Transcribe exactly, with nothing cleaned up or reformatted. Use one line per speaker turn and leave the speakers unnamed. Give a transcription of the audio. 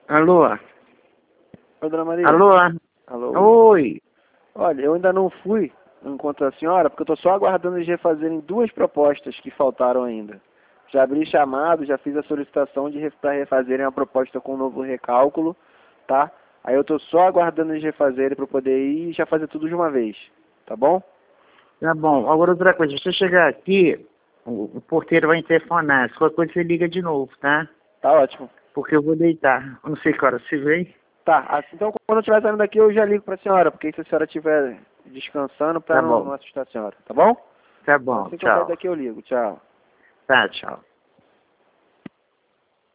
Alô?
Oi, dona Maria.
Alô?
Alô.
Oi.
Olha, eu ainda não fui encontro a senhora, porque eu estou só aguardando eles refazerem duas propostas que faltaram ainda. Já abri chamado, já fiz a solicitação de para refazerem a proposta com um novo recálculo, tá? Aí eu estou só aguardando eles refazerem para poder ir e já fazer tudo de uma vez, tá bom?
Tá bom. Agora outra coisa, se você chegar aqui, o, o porteiro vai telefonar. Se qualquer coisa você liga de novo, tá?
Tá ótimo.
Porque eu vou deitar. Eu não sei que hora você vem.
Tá, assim, então quando eu estiver saindo daqui eu já ligo para a senhora, porque se a senhora estiver descansando para
Tá
não,
bom.
não assustar a senhora, tá bom?
Tá
Então
bom,
assim que eu sair
tchau.
daqui eu ligo, tchau.
Tá, tchau.